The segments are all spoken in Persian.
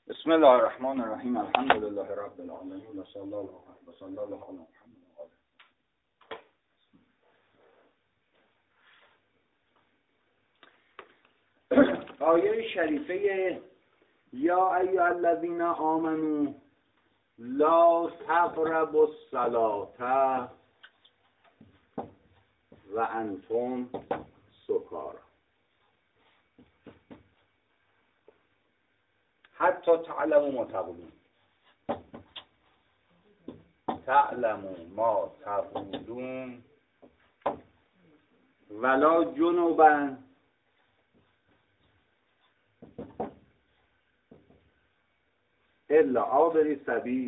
بسم الله الرحمن الرحیم. الحمد لله رب العالمین و صلی الله علی محمد. آیه شریفه یا ایها الذین آمنوا لا تقربوا الصلاة و انتم سکارا حتی تعلموا ما تقولون. تعلموا ما تقولون ولا جنوبا الا عابری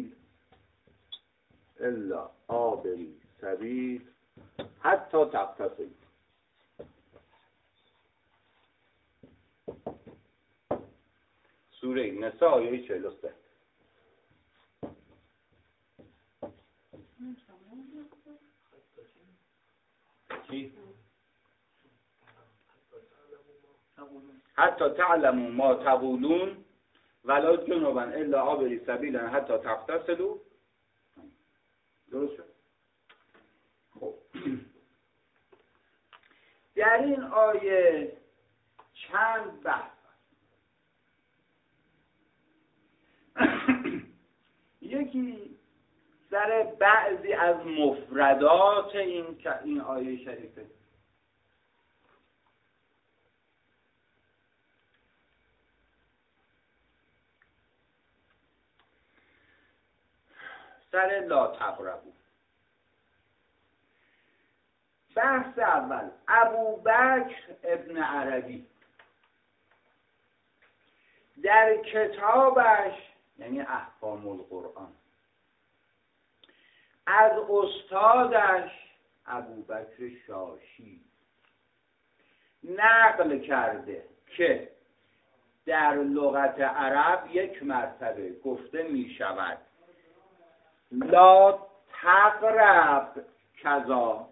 سبیل حتی تغتسلوا. سوره نساء آیه 43. چی؟ حتی تعلموا ما تقولون ولا جنوبا الا عابری سبیل حتی تغتسلوا. درست شد؟ خب در این آیه چند بحث. یکی سر بعضی از مفردات این آیه شریفه، سر لا تقربوا. بحث اول، ابوبکر ابن عربی در کتابش یعنی احکام القرآن از استادش ابوبکر شاشی نقل کرده که در لغت عرب یک مرتبه گفته می شود لا تقرب کذا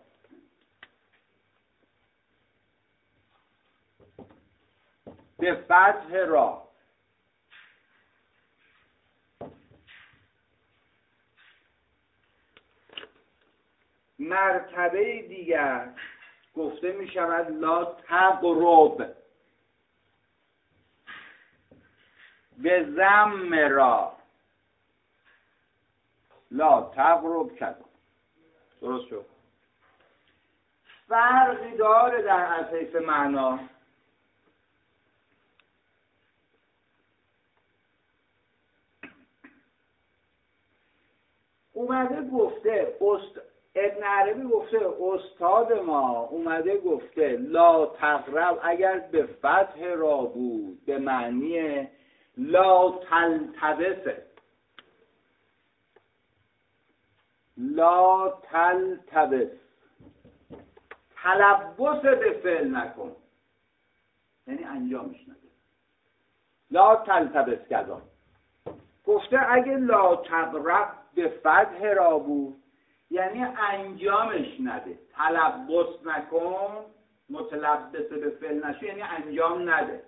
به فتح را، مرتبه دیگر گفته می شود لا تقرب به ضم را، لا تقرب کذا. درست شد؟ فرقی داره در اساس معنا. اومده گفته ابن عربی گفته استاد ما اومده گفته لا تقرب اگر به فتح را بود به معنی لا تلتبسه، لا تلتبس، تلبس به فعل نکن، یعنی انجامش نده. لا تلتبس کذا. گفته اگه لا تقرب به فتح را بود یعنی انجامش نده، تلبس نکن، متلبس به فعل نشو یعنی انجام نده.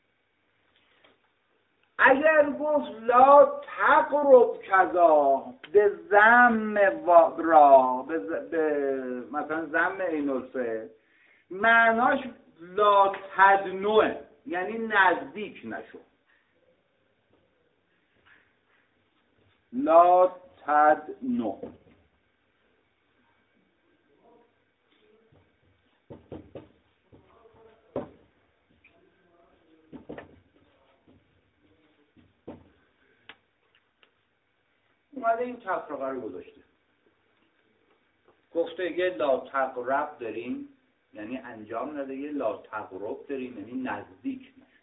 اگر گفت لا تقرب کذا به ضم را، به مثلا ضم عین الفعل، معناش لا تدنو یعنی نزدیک نشو. لا تدنو. اومده این تفرقه رو گذاشته، گفته یه لا تقرب داریم یعنی انجام نده، یه لا تقرب داریم یعنی نزدیک نشو.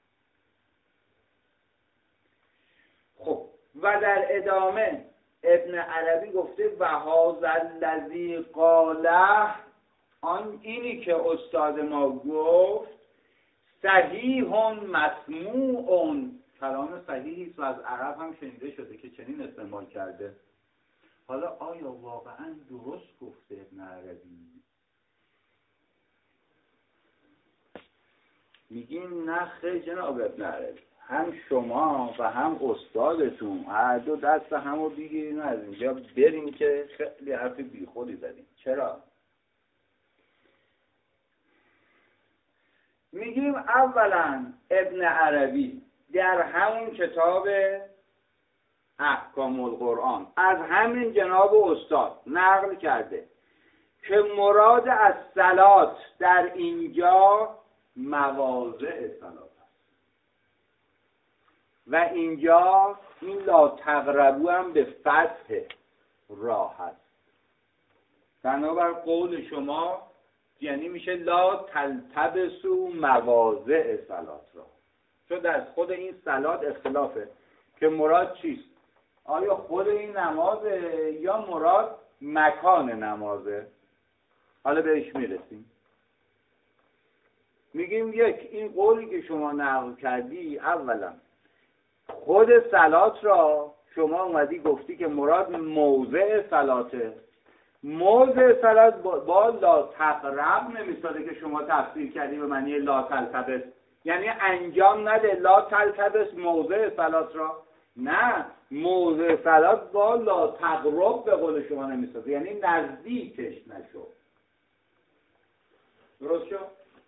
خب و در ادامه ابن عربی گفته و هذا الذی قاله، اینی که استاد ما گفت صحیح مسموع، کلام صحیحی است و از عرب هم شنیده شده که چنین استعمال کرده. حالا آیا واقعا درست گفته ابن عربی؟ میگیم نه خیر جناب ابن عربی، هم شما و هم استادتون هر دو دست همو بگیرین از اینجا بریم که خیلی حرف بیخودی زدیم. چرا؟ میگیم اولا ابن عربی در همون کتاب احکام القرآن از همین جناب استاد نقل کرده که مراد از صلات در اینجا مواضع صلات است و اینجا این لا تقربو هم به فتح راه هست. بنابر قول شما یعنی میشه لا تلتبسو مواضع صلات را، چون در خود این صلات اختلافه که مراد چیست، آیا خود این نمازه یا مراد مکان نمازه. حالا بهش میرسیم. میگیم یک، این قولی که شما نقل کردی اولا خود صلات را شما اومدی گفتی که مراد موضع صلاته. موضع صلات با لا تقرب نمیستاده که شما تفسیر کردی به معنی لا تلتبس، یعنی انجام نده لا تلتبس موضع صلات را. نه، موضع صلات با لا تقرب به قول شما نمیستاده، یعنی نزدیکش نشو. درست شد؟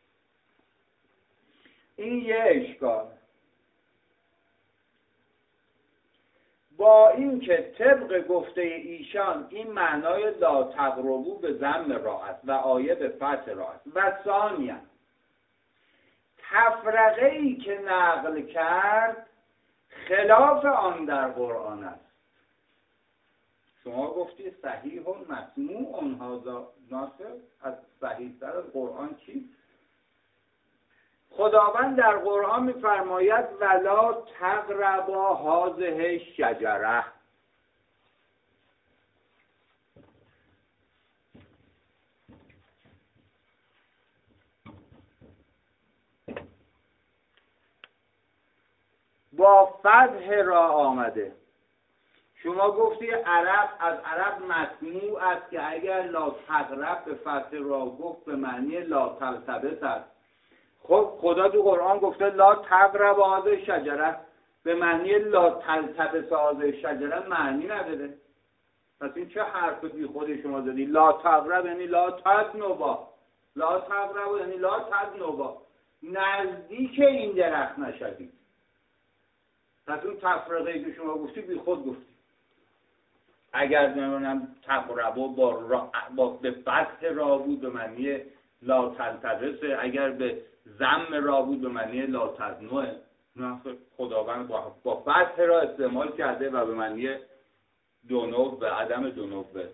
این یه اشکال. با این که طبق گفته ایشان این معنای لا تقربو به ضم را است و آیه به فتح را است. و ثانیا تفرقه ای که نقل کرد خلاف آن در قرآن است. شما گفتی صحیح و مسموع هذا ناصر، از صحیح تر از قرآن چی؟ خداوند در قرآن می‌فرماید ولا تقربا هذه الشجره. با فتح را آمده. شما گفتی عرب از عرب مسموع است که اگر لا تقرب به فتح را گفت به معنی لا تلتبس است. خب خدا تو قرآن گفته لا تقرب هذه شجره، به معنی لا تلتبس هذه شجره معنی نداره. پس این چه حرف بی خودی شما زدی؟ لا تقرب یعنی لا تدنوا، لا تقرب یعنی لا تدنوا، نزدیک این درخت نشدید. پس اون تفرقه که شما گفتی بی خود گفتی. اگر نمیدونم تقربا با به فتح را بود به معنی لا تلتبس، اگر به ضم را بود به معنی لا تدنوا. نه، خداوند با فتح را استعمال کرده و به معنی دونو به عدم دونو به.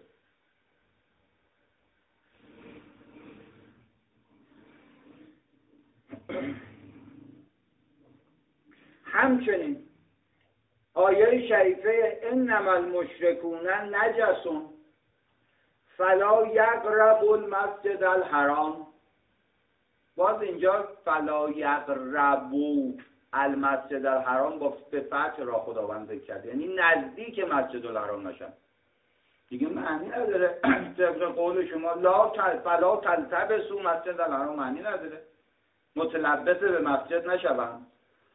همچنین آیه شریفه انما المشرکون نجس فلا یقربوا المسجد الحرام، باز اینجا فلا یقربوا المسجد الحرام با فتح را خداوند ذکر کرده، یعنی نزدیک مسجد الحرام نشن. دیگه معنی نداره. طبق قول شما فلا تلتبسوا مسجد الحرام معنی نداره، متلبس به مسجد نشوند.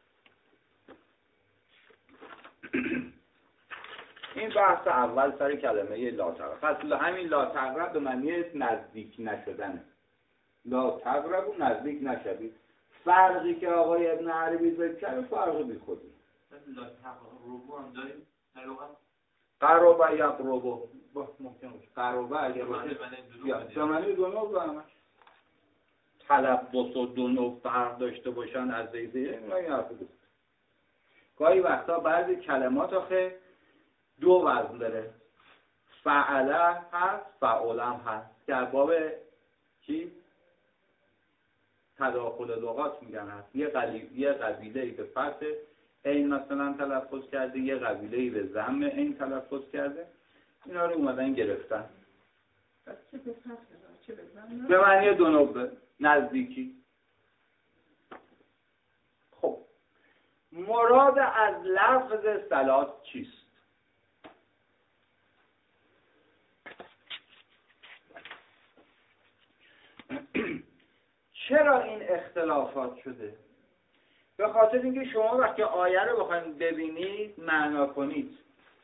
این بحث اول سر کلمه لا تقرب. پس همین لا تقرب به معنی نزدیک نشدنه. لا تقرب و نزدیک نشوید. فرقی که آقای ابن عربی ذکر کرد فرق بی خودی. لا تقربو هم داریم در لغت؟ قربه یقربو ممکن باشه. قربه اگر باشه به معنی دونو همش. تلبس و دونو فرق داشته باشن از زیزیه این حرف بود. گاهی وقتا بعضی کلمات آخه دو وزن داره، فعله هست فعلم هست، در باب چی؟ تداخل لغات میگن هست. یه قبیله‌ای به فتح این مثلا تلفظ کرده، یه قبیله‌ای به ضم این تلفظ کرده، اینا رو اومدن گرفتن به معنی دو نوبه نزدیکی. خب مراد از لفظ صلات چیست؟ چرا این اختلافات شده؟ به خاطر اینکه شما وقتی آیه رو بخواید ببینید معنا کنید،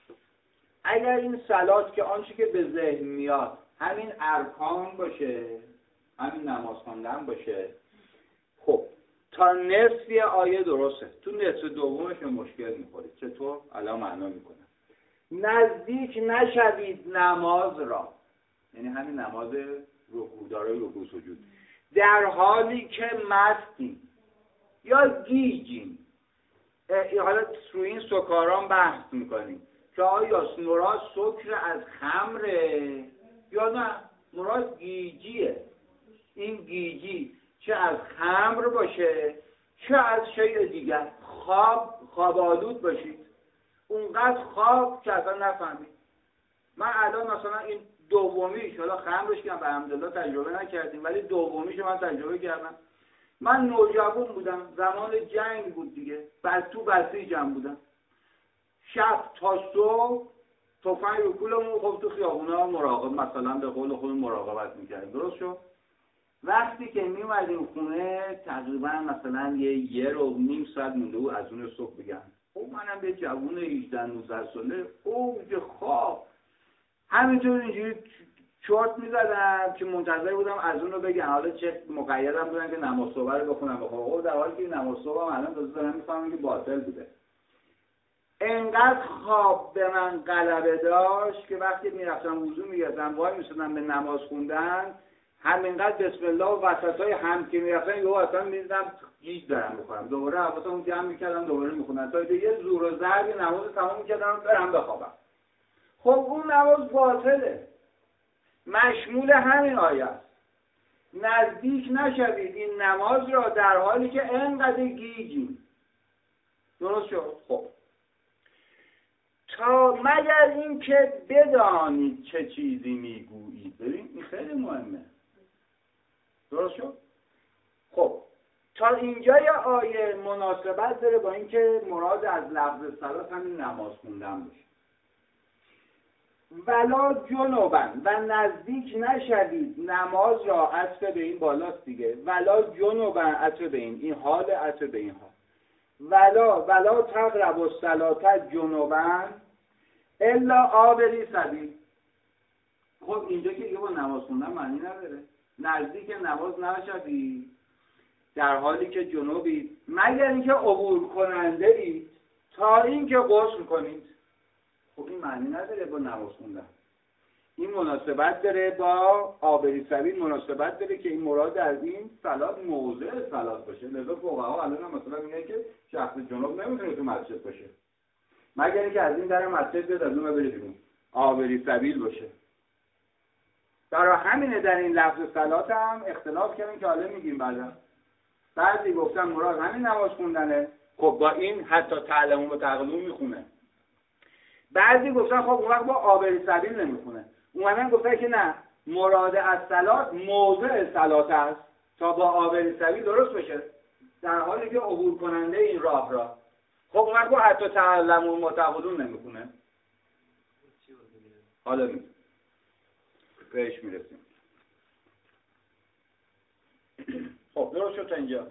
اگر این صلات که آنچه که به ذهن میاد همین ارکان باشه، همین نماز خواندن باشه، خب تا نصفی آیه درسته، تو نصف دومش مشکل میخورید. چطور؟ الان معنا میکنم. نزدیک نشوید نماز را، یعنی همین نماز رکوع داره، رکوع سجود، در حالی که مستیم یا گیجیم. حالا روی این سکاران بحث میکنیم که آیا مراد سکر از خمره یا نه مراد گیجیه. این گیجی چه از خمر باشه چه از شیء دیگر. خواب‌آلود باشید، اونقدر خواب که اصلا نفهمید. من الان مثلا این دومیش، حالا خمرش که به الحمدلله تجربه نکردیم ولی دومیش من تجربه کردم. من نوجوان بودم، زمان جنگ بود دیگه، تو بسیجم بودم. شب تا صبح تفنگ رو کولمون، خب تو خیابونا مراقب، مثلا به قول خود مراقبت میکردیم. درست شد؟ وقتی که میومدیم خونه تقریبا مثلا یه رو نیم ساعت مونده بود از اون صبح بگم. خب منم به جوون 18-19 ساله اوج خواب همینطور اینجوری چرت میزدم که منتظر بودم از اون رو بگن. حالا چه مقیدم بودن که نماز صبح رو بخونم بخوام، در حالی که نماز صبح هم الان دارم میفهمم که باطل بوده. انقدر خواب به من غلبه داشت که وقتی میرفتم وضو میگرفتم وای میشدم به نماز خوندن، همینقدر بسم الله و وسطای هم که میرفتن یهو اصلا میدیدم گیج دارم بخورم، دوباره حواسمو جمع میکردم دوباره میخوندم تا یه زور و ضرب نماز تمام میکردم برم بخوابم. خب اون نماز باطله، مشمول همین آیه است. نزدیک نشوید این نماز را در حالی که انقدر گیجیم. درست شد؟ خب تا مگر این که بدانید چه چیزی میگویید. ببین این خیلی مهمه. درست شد؟ خب تا اینجای آیه مناسبت داره با اینکه مراد از لفظ صلات همین نماز خوندن باشه. ولا جنوبا و نزدیک نشوید نماز را، عطف به این بالاست دیگه. ولا جنوبا عطف به این حال عطف به این حال. ولا تقربوا الصلاة جنوبا الا عابری سبیل. خب اینجا که دیگه با نماز خوندن معنی نداره. نزدیک نماز نشوید در حالی که جنوبید مگر اینکه عبور کننده اید تا اینکه غسل کنید. خب این معنی نداره با نماز خوندن. این مناسبت داره با عابری سبیل، مناسبت داره که این مراد از این صلات موضع صلات باشه. لذا فقها الان مثلا میگن که شخص جنوب نمیتونه تو مسجد باشه مگر اینکه از این در مسجد بیاد از اون بره بیرون، عابری سبیل باشه. برای همینه در این لفظ صلات هم اختلاف کردن که حالا میگیم بعدا. بعضی گفتن مراد همین نماز خوندنه، خب با این حتی تعلمون و تعقلون میخونه. بعضی گفتن خب اون وقت با عابری سبیل نمیخونه. اومدن گفتن که نه، مراد از صلات موضع صلات است تا با عابری سبیل درست بشه در حالی که عبور کننده این راه را. خب اون وقت با حتی تعلمون و تعقلون نمیخونه. حالا بهش میرسیم. خب درست شد تا اینجا.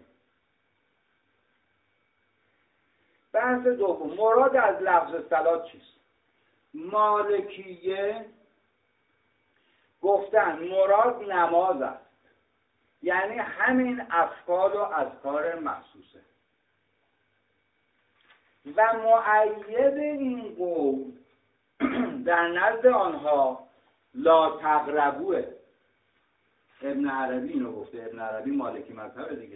بحث دوم، مراد از لفظ صلات چیست؟ مالکیه گفتن مراد نماز است، یعنی همین افعال و اذکار مخصوصه. و مؤید این قول در نزد آنها لا تقربوه. ابن عربی اینو گفته. ابن عربی مالکی مذهب دیگه.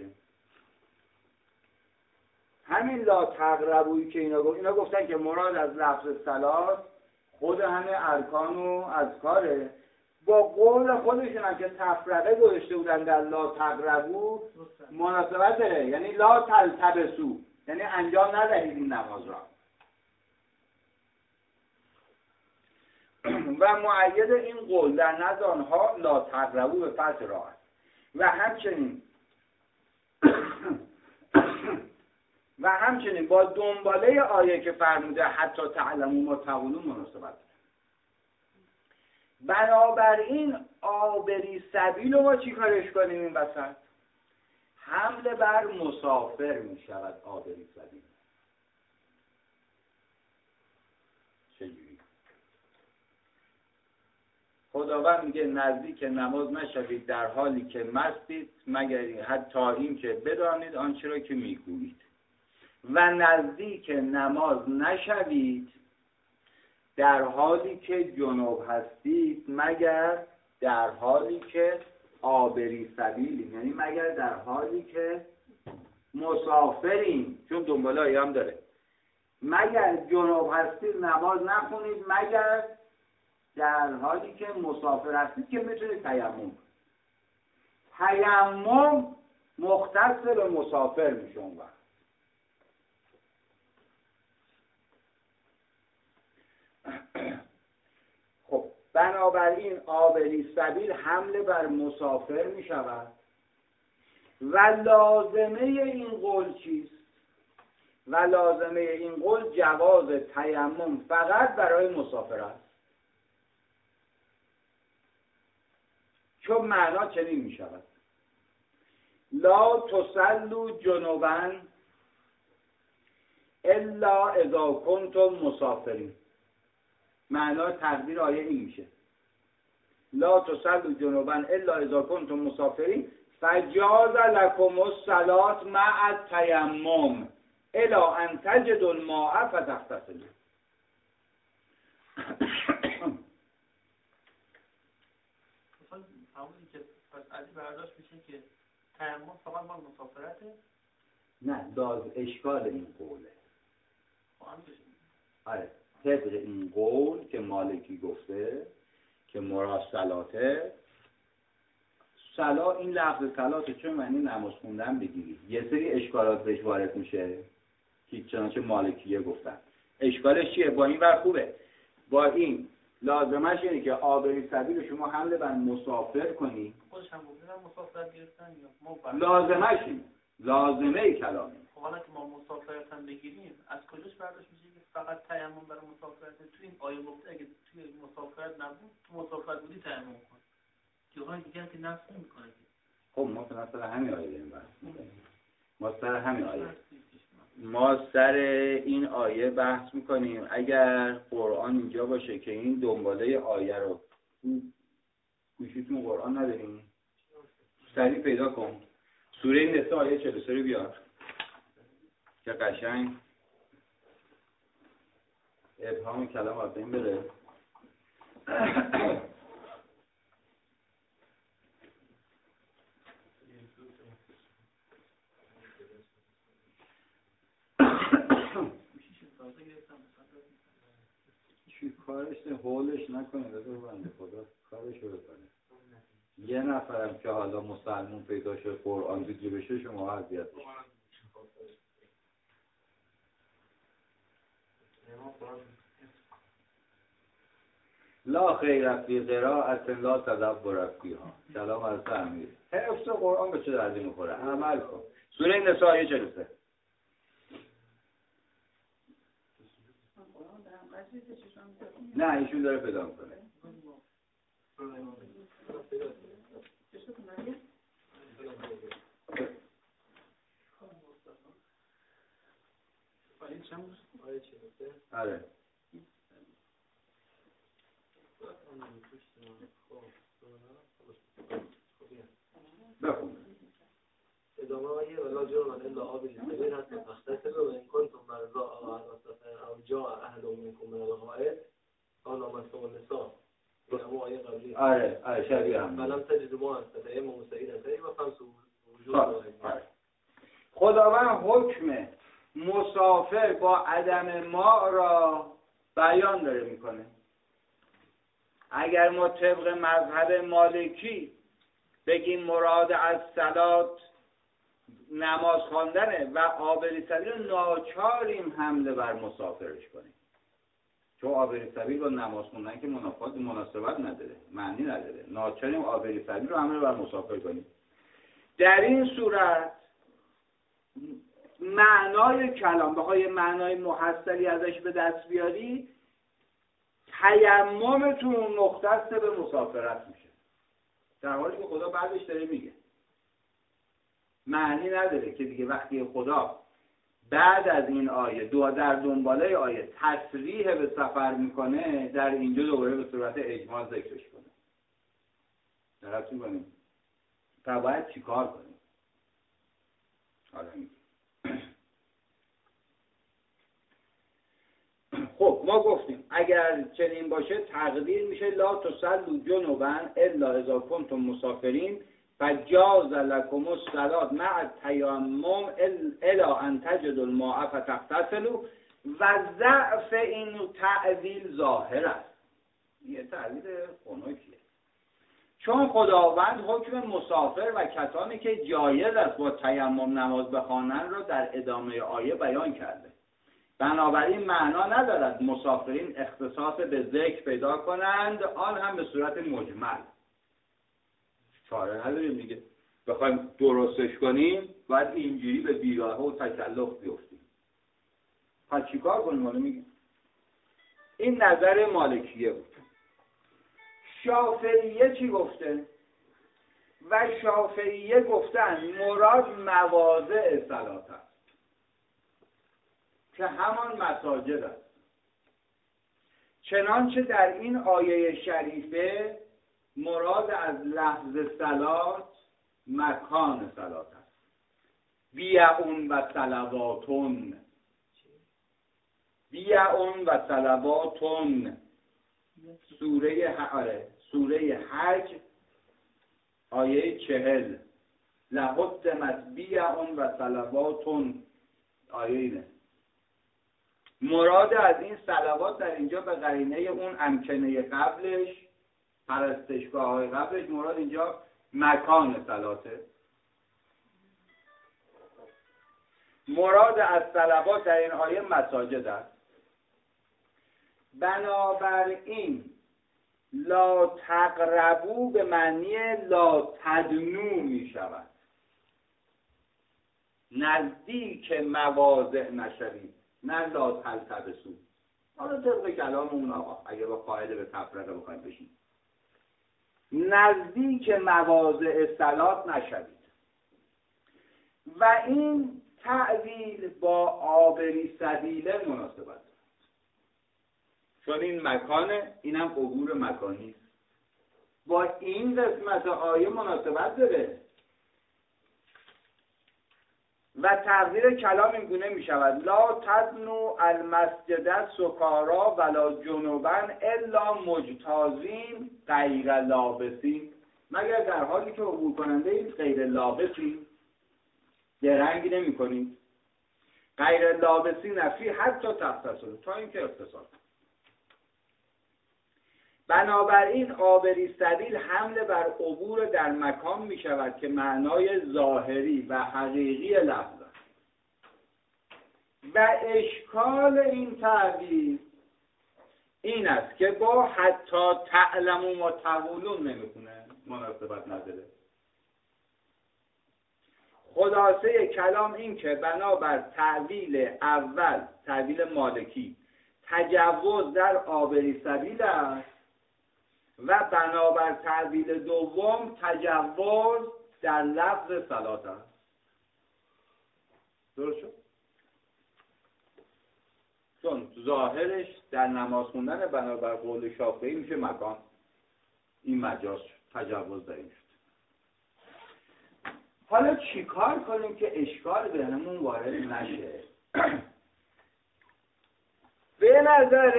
همین لا تقربویی که اینا گفتن که مراد از لفظ صلات خود همه ارکان و اذکاره. با قول خودشون هم که تفرقه گذاشته بودن در لا تقربو مناسبت داره، یعنی لا تلتبسو، یعنی انجام ندهید این نماز را. و مؤید این قول در نزد آنها لا تقربو به فتح را است. و همچنین با دنباله آیه که فرموده حتی تعلمون و تقولون مناسبت داره. بنابراین عابری سبیل رو ما چی کارش کنیم این وسط؟ حمله بر مسافر می شود عابری سبیل. چجوری؟ خداوند میگه نزدیک نماز نشوید در حالی که مستید مگر حتی این که بدانید آنچه را که میگویید، و نزدیک نماز نشوید در حالی که جنوب هستید مگر در حالی که عابری سبیلیم، یعنی مگر در حالی که مسافرین، چون دنبال آیه هم داره، مگر جنوب هستید نماز نخونید مگر در حالی که مسافر هستید که میتونید تیمم. تیمم مختص به مسافر میشه اون وقت. خب بنابراین عابری سبیل حمله بر مسافر می شود و لازمه این قول چیست؟ و لازمه این قول جواز تیمم فقط برای مسافر است. چون معنا چنین می شود: لا تصلوا جنوبا الا اذا کنتم مسافرین. معنا تقدیر آیه این میشه: لا تصلوا جنوبا الا اذا کنتم مسافرین فجاز لكم الصلاة مع التیمم الی ان تجدوا الماء فتغتسلوا. همونی که پس علی برداشت میشه که تیمم فقط مال مسافرته؟ نه، اشکال این قوله. آره، طبق این قول که مالکی گفته که مراد صلاته، صلا این لفظ صلاته چون معنی نماز خوندن بگیری، یه سری اشکالات بهش وارد میشه که چنانچه مالکیه گفتن. اشکالش چیه؟ با این ور خوبه، با این لازمش اینه که عابری سبیل شما حمله بر مسافر کنی. خودش هم بودن مسافر گرفتن یا لازمش اینه، لازمه کلامی. خب حالا که ما مسافرت هم بگیریم از کجاش برداشت میشه که فقط تیمم برای مسافرت؟ تو این آیه گفته اگه توی مسافرت نبود، تو مسافرت بودی تیمم کن. جاهای دیگه که نفس نمی‌کنه. خب ما سر همین آیه داریم بحث می‌کنیم. ما سر این آیه بحث می‌کنیم. اگر قرآن اینجا باشه که این دنباله آیه رو گوشیتون قرآن نداریم، سریع پیدا کن. سوره نساء آیه 43 رو بیار که قشنگ ابهام کلام از این بره. چی کارش نه، حولش نکنه، بذار بنده خدا کارش رو بکنه. یه نفرم که حالا مسلمون پیدا شد قرآن دیگه بشه شما اذیت بشید. لا خیر فی قراءة لا تدبر فیها. کلام از امیر. حفظ قرآن به چه دردی میخوره؟ عمل کن. سوره نساء آیه 43. نه ایشون داره پیدا میکنه. آره. بخون. ادامه آیه ولا جرم الا عابر سبیل حتی تغتسلوا وان کنتم مرضى او على سفر او جاء احد منكم من الغائط او لامستم النساء. ادامه آیه قبلی. آره شبیه هم. فلم تجدوا ماء فتيمموا سعيدا طيبا فامسحوا وجوهكم. خداوند حکم مسافر با عدم ماء را بیان داره میکنه. اگر ما طبق مذهب مالکی بگیم مراد از صلات نماز خواندنه و عابری سبیل ناچاریم حمله بر مسافرش کنیم، چون عابری سبیل با نماز خوندن که مناسبت نداره، معنی نداره، ناچاریم عابری سبیل رو حمله بر مسافر کنیم. در این صورت معنای کلام بخوای معنای محصلی ازش به دست بیاری، تیممتون مختص به مسافرت میشه، در حالی که خدا بعدش داره میگه معنی نداره که دیگه وقتی خدا بعد از این آیه در دنباله آیه تصریح به سفر میکنه، در اینجا دوباره به صورت اجماع ذکرش کنه. دقت می‌کنیم؟ تا باید چی کار کنیم؟ خب ما گفتیم اگر چنین باشه تقدیر میشه لا تصلوا جنبا الا اذا کنتم مسافرین فجاز لكم الصلاة مع التيمم الا ان تجدوا الماء فتغتسلوا و ضعف این تعویل ظاهر است. یه تعویل خنکیه، چون خداوند حکم مسافر و کسانی که جایز است با تیمم نماز بخوانند را در ادامه آیه بیان کرده. بنابراین معنا ندارد مسافرین اختصاص به ذکر پیدا کنند، آن هم به صورت مجمل. چاره نداریم دیگه، بخوایم درستش کنیم باید اینجوری به بیراهه و تکلف بیفتیم. پس چیکار کنیم؟ حالا میگیم این نظر مالکیه بود. شافعیه چی گفته؟ و شافعیه گفتن مراد مواضع صلات است که همان مساجد است، چنانچه در این آیه شریفه مراد از لفظ صلات مکان صلات است. بیعون و صلواتون، بیعون و صلواتون، سوره حج آیه 40 لحتمت بیعون و صلواتون آیه اینه. مراد از این صلوات در اینجا به قرینه اون امکنه قبلش، پرستشگاه های قبلش، مراد اینجا مکان صلاته. مراد از صلوات در این آیه مساجد است. بنابراین لا تقربو به معنی لا تدنو می شود، نزدیک مواضع نشوید، نه لا تلتبسو. حالا طبق کلام اون آقا اگه با قاعده به تفرقه بخوایم بشیم، نزدیک مواضع صلات نشوید. و این تعویل با عابری سبیله مناسبت دارد، چون این مکانه، اینم عبور مکانی، با این قسمت آیه مناسبت داره. و تقدیر کلام این گونه می شود لا تدنو المسجد سکارا ولا جنوبا الا مجتازین غیر لابسین، مگر در حالی که عبور کننده این غیر لابسین، درنگی نمی کنید. غیر لابسین نفی حتی تغتسلوا، تا اینکه اغتسال. بنابراین عابری سبیل حمله بر عبور در مکان می شود که معنای ظاهری و حقیقی لفظ است. و اشکال این تعبیر این است که با حتی تعلمون و تقولون نمیخونه، مناسبت نداره. خلاصه کلام این که بنابر تعویل اول، تعویل مالکی، تجوز در عابری سبیل است و بنابر تعویل دوم تجوز در لفظ صلات است. درست شد؟ چون ظاهرش در نماز خوندن بنابر قول شافعی میشه مکان، این مجاز شد، تجوز در این شد. حالا چی کار کنیم که اشکال بهمون وارد نشه؟ به نظر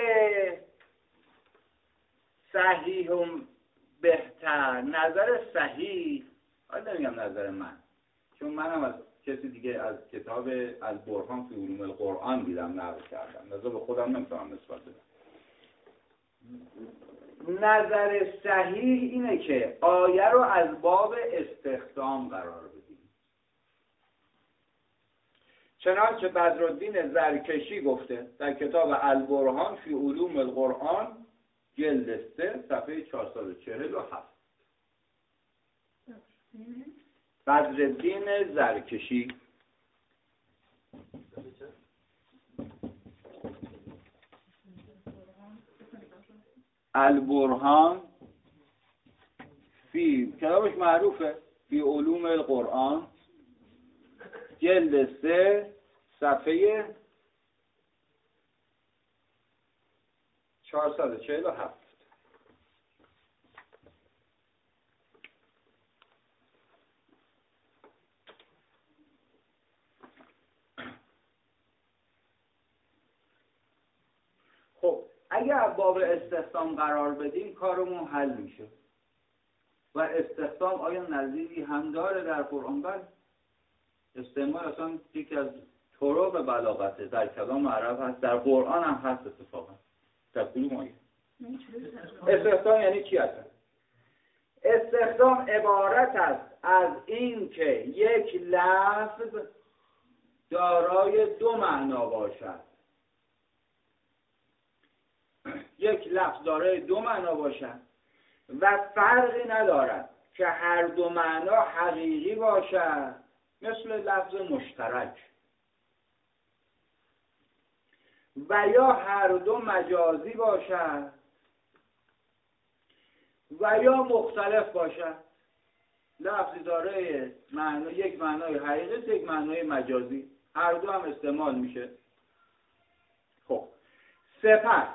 صحیح و بهتر، نظر صحیح، حالا نمیگم نظر من، چون منم از کسی دیگه از کتاب البرهان فی علوم القرآن دیدم نقل کردم، نظر به خودم نمیتونم نسبت بدم. نظر صحیح اینه که آیه رو از باب استخدام قرار بدیم، چنانچه بدرالدین زرکشی گفته در کتاب البرهان فی علوم القرآن جلد 3 صفحه 447. بدرالدین زرکشی البرهان فی، کتابش معروفه، فی علوم القرآن جلد 3 صفحه 447. خب اگر باب استخدام قرار بدیم کارمون حل میشه. و استخدام آیا نظیری هم داره در قرآن؟ بله. استعمال اصلا یکی از طرق بلاغته، در کلام عرب هست، در قرآن هم هست اتفاقا. در کدوم آیه؟ استخدام یعنی چی اصلا؟ استخدام عبارت است از این که یک لفظ دارای دو معنا باشد. یک لفظ دارای دو معنا باشد و فرقی ندارد که هر دو معنا حقیقی باشد، مثل لفظ مشترک، و یا هر دو مجازی باشد و یا مختلف باشد. لفظی دارای معنا، یک معنای حقیقی، یک معنای مجازی، هر دو هم استعمال میشه. خب سپس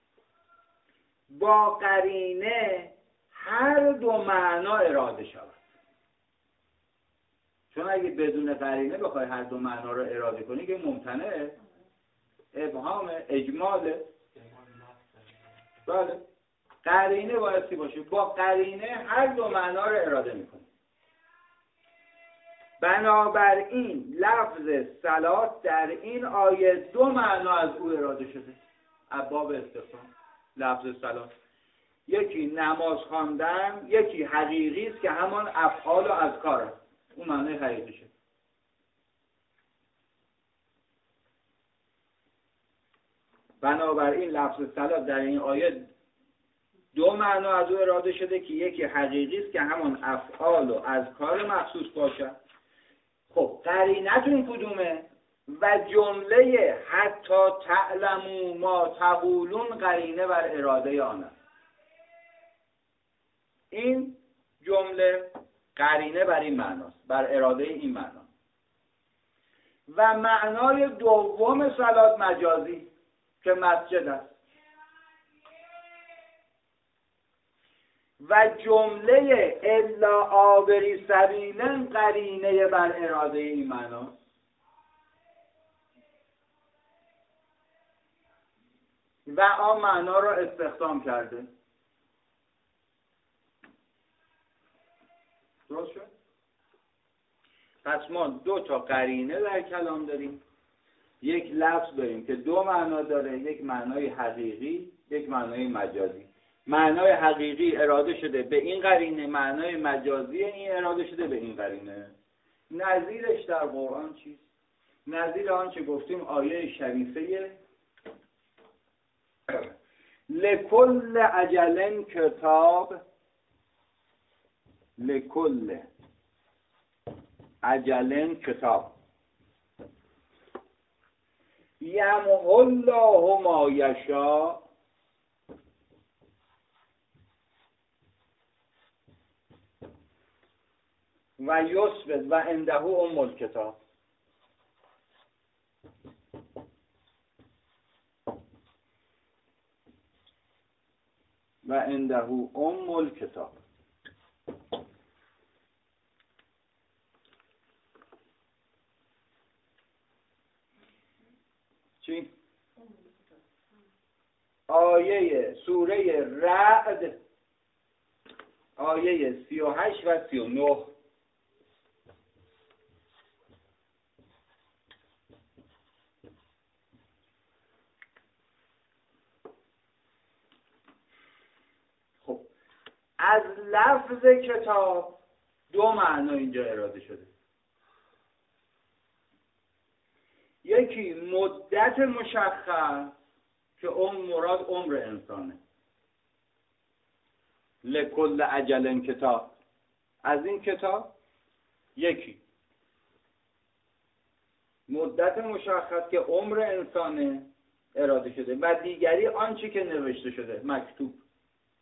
با قرینه هر دو معنا اراده شود. چون اگه بدون قرینه بخوای هر دو معنا رو اراده کنی که ممتنعه، ابهام، اجماله. بله، قرینه بایستی باشه. با قرینه هر دو معنا رو اراده میکنه. بنابراین لفظ صلات در این آیه دو معنا از او اراده شده. باب استخدام لفظ صلات، یکی نماز خواندن، یکی حقیقی است که همان افعال و اذکار است. اون معنی حقیقی شد. بنابراین لفظ صلات در این آیه دو معنا از او اراده شده که یکی حقیقی است که همان افعال و اذکار مخصوص باشد. خب قرینتون کدومه؟ و جمله حتی تعلموا ما تقولون قرینه بر اراده آن است. این جمله قرینه بر این معناست، بر اراده این معنا. و معنای دوم صلات مجازی که مسجد است. و جمله الا عابری سبیلا قرینه بر اراده این معناست. و آن معنا را استخدام کرده. درست شد؟ پس ما دو تا قرینه در کلام داریم. یک لفظ داریم که دو معنا داره، یک معنای حقیقی، یک معنای مجازی. معنای حقیقی اراده شده به این قرینه، معنای مجازی این اراده شده به این قرینه. نظیرش در قرآن چیست؟ نظیر آنچه گفتیم آیه شریفه لکل اجل کتاب، لکل اجل کتاب یمحو الله ما یشاء و یثبت و عنده ام الکتاب. و عنده ام الکتاب. چی؟ آیه سوره رعد آیه 38 و 39. خب از لفظ کتاب دو معنا اینجا اراده شده. یکی مدت مشخص که مراد عمر انسانه. لکل اجل کتاب، از این کتاب یکی مدت مشخص که عمر انسانه اراده شده و دیگری آنچه که نوشته شده، مکتوب.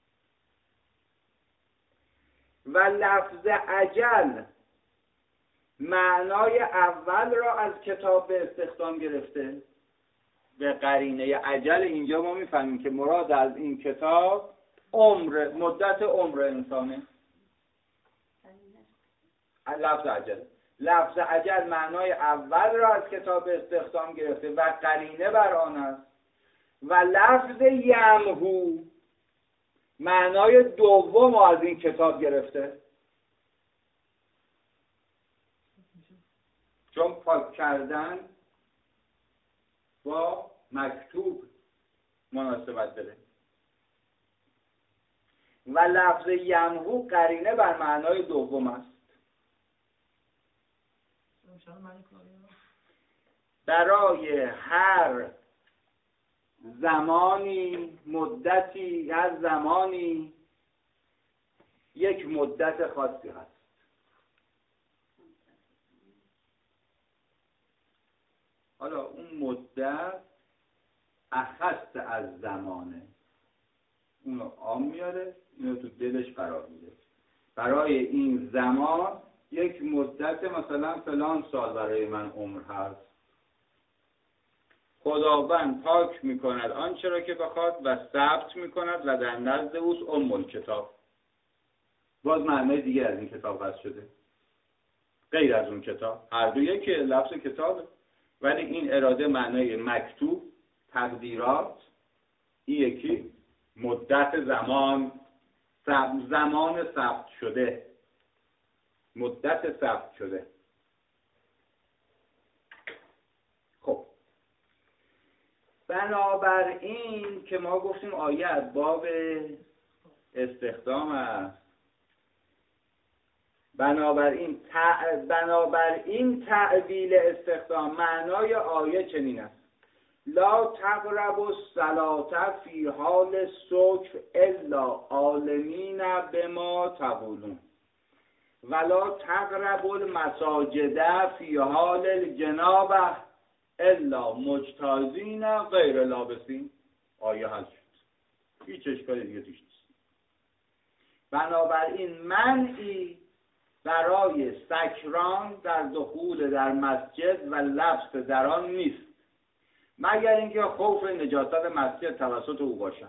و لفظ اجل معنای اول را از کتاب به استخدام گرفته. به قرینه اجل اینجا ما میفهمیم که مراد از این کتاب مدت عمر انسانه. لفظ اجل معنای اول را از کتاب به استخدام گرفته و قرینه بر آن است. و لفظ یمهو معنای دوم را از این کتاب گرفته، چون پاک کردن با مکتوب مناسبت داره. و لفظ یمهو قرینه بر معنای دوم است. برای هر زمانی مدتی، هر زمانی یک مدت خاصی هست. حالا اون مدت اخص از زمانه، اونو عام میاره، اینو تو دلش قرار میده. برای این زمان یک مدت مثلا فلان سال برای من عمر هست. خداوند پاک میکند آنچه را که بخواد و ثبت میکند و در نزد اوست کتاب. باز معنی دیگه از این کتاب هست شده، غیر از اون کتاب. هر دو یکی لفظ کتابه، ولی این اراده معنای مکتوب، تقدیرات، این یکی مدت زمان ثبت شده، مدت ثبت شده. خب بنابراین که ما گفتیم آیه از باب استخدام است، بنابراین تعبیل استخدام معنای آیه چنین است: لا تقربوا الصلاة فی حال سکر الا عالمین بما تقولون ولا تقربوا المساجد فی حال الجنابه الا مجتازین غیر لابسین. آیه حل شد، هیچ اشکالی دیگه توش نیست. بنابراین منعی برای سکران در دخول در مسجد و لبس در آن نیست، مگر اینکه خوف نجاست مسجد توسط او باشد.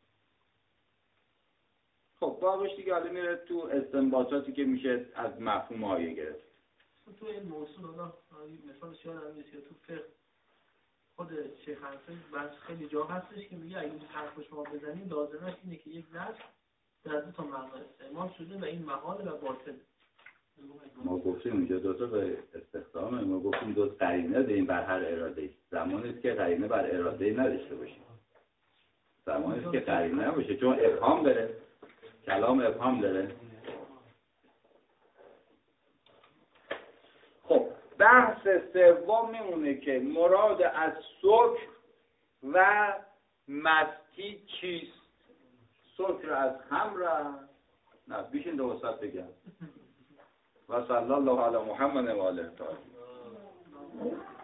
خب باقیش دیگه حالا میره تو استنباطاتی که میشه از مفهوم آیه گرفت. تو این موضوع حالا مثال یادم نیست تو فقه خود شیخ حنفی بس خیلی جا هستش که میگه اگه این حرف شما بزنید لازمش اینه که یک لفظ در دو تا معنا استعمال شده و این محال و باطل. ما گفتیم اینجا دو تا به استخدامه، ما گفتیم دو قرینه داریم بر هر اراده. زمانی است که قرینه بر اراده نداشته باشیم، زمانی است که قرینه نباشه، چون ابهام داره، کلام ابهام داره. خب بحث سوم میمونه که مراد از سکر و مستی چیست؟ سکر از خمر نه بیشین دو وسط بگم. و صلی الله علی محمد و آله الطاهرین.